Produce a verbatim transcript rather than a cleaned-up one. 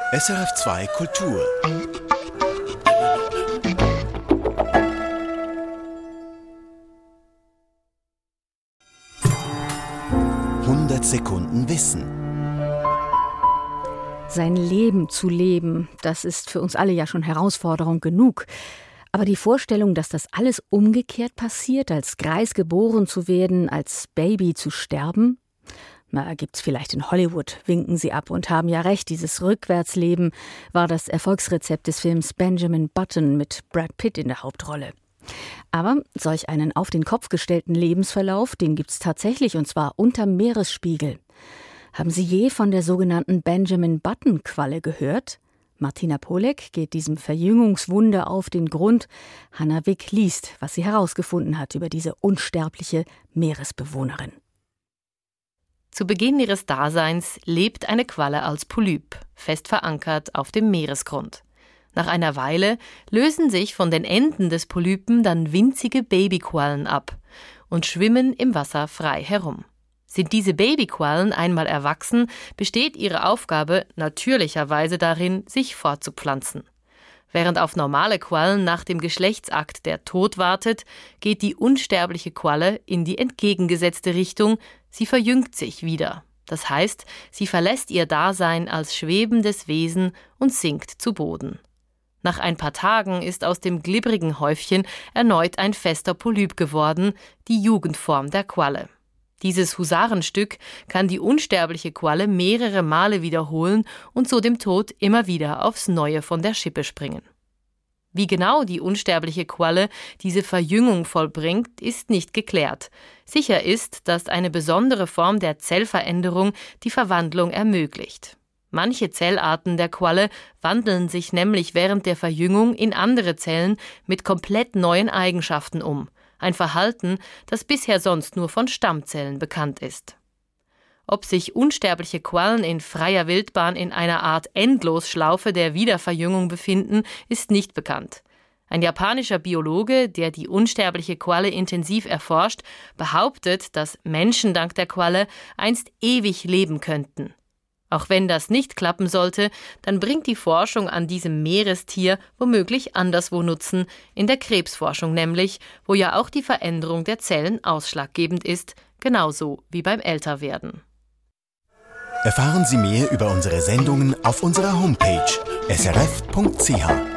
S R F zwei Kultur. hundert Sekunden Wissen. Sein Leben zu leben, das ist für uns alle ja schon Herausforderung genug. Aber die Vorstellung, dass das alles umgekehrt passiert, als Greis geboren zu werden, als Baby zu sterben? Na, gibt's vielleicht in Hollywood, winken sie ab und haben ja recht, dieses Rückwärtsleben war das Erfolgsrezept des Films Benjamin Button mit Brad Pitt in der Hauptrolle. Aber solch einen auf den Kopf gestellten Lebensverlauf, den gibt's tatsächlich, und zwar unterm Meeresspiegel. Haben Sie je von der sogenannten Benjamin-Button-Qualle gehört? Martina Polek geht diesem Verjüngungswunder auf den Grund. Hanna Wick liest, was sie herausgefunden hat über diese unsterbliche Meeresbewohnerin. Zu Beginn ihres Daseins lebt eine Qualle als Polyp, fest verankert auf dem Meeresgrund. Nach einer Weile lösen sich von den Enden des Polypen dann winzige Babyquallen ab und schwimmen im Wasser frei herum. Sind diese Babyquallen einmal erwachsen, besteht ihre Aufgabe natürlicherweise darin, sich fortzupflanzen. Während auf normale Quallen nach dem Geschlechtsakt der Tod wartet, geht die unsterbliche Qualle in die entgegengesetzte Richtung, sie verjüngt sich wieder. Das heißt, sie verlässt ihr Dasein als schwebendes Wesen und sinkt zu Boden. Nach ein paar Tagen ist aus dem glibbrigen Häufchen erneut ein fester Polyp geworden, die Jugendform der Qualle. Dieses Husarenstück kann die unsterbliche Qualle mehrere Male wiederholen und so dem Tod immer wieder aufs Neue von der Schippe springen. Wie genau die unsterbliche Qualle diese Verjüngung vollbringt, ist nicht geklärt. Sicher ist, dass eine besondere Form der Zellveränderung die Verwandlung ermöglicht. Manche Zellarten der Qualle wandeln sich nämlich während der Verjüngung in andere Zellen mit komplett neuen Eigenschaften um. Ein Verhalten, das bisher sonst nur von Stammzellen bekannt ist. Ob sich unsterbliche Quallen in freier Wildbahn in einer Art Endlosschlaufe der Wiederverjüngung befinden, ist nicht bekannt. Ein japanischer Biologe, der die unsterbliche Qualle intensiv erforscht, behauptet, dass Menschen dank der Qualle einst ewig leben könnten. Auch wenn das nicht klappen sollte, dann bringt die Forschung an diesem Meerestier womöglich anderswo Nutzen, in der Krebsforschung nämlich, wo ja auch die Veränderung der Zellen ausschlaggebend ist, genauso wie beim Älterwerden. Erfahren Sie mehr über unsere Sendungen auf unserer Homepage s r f punkt c h.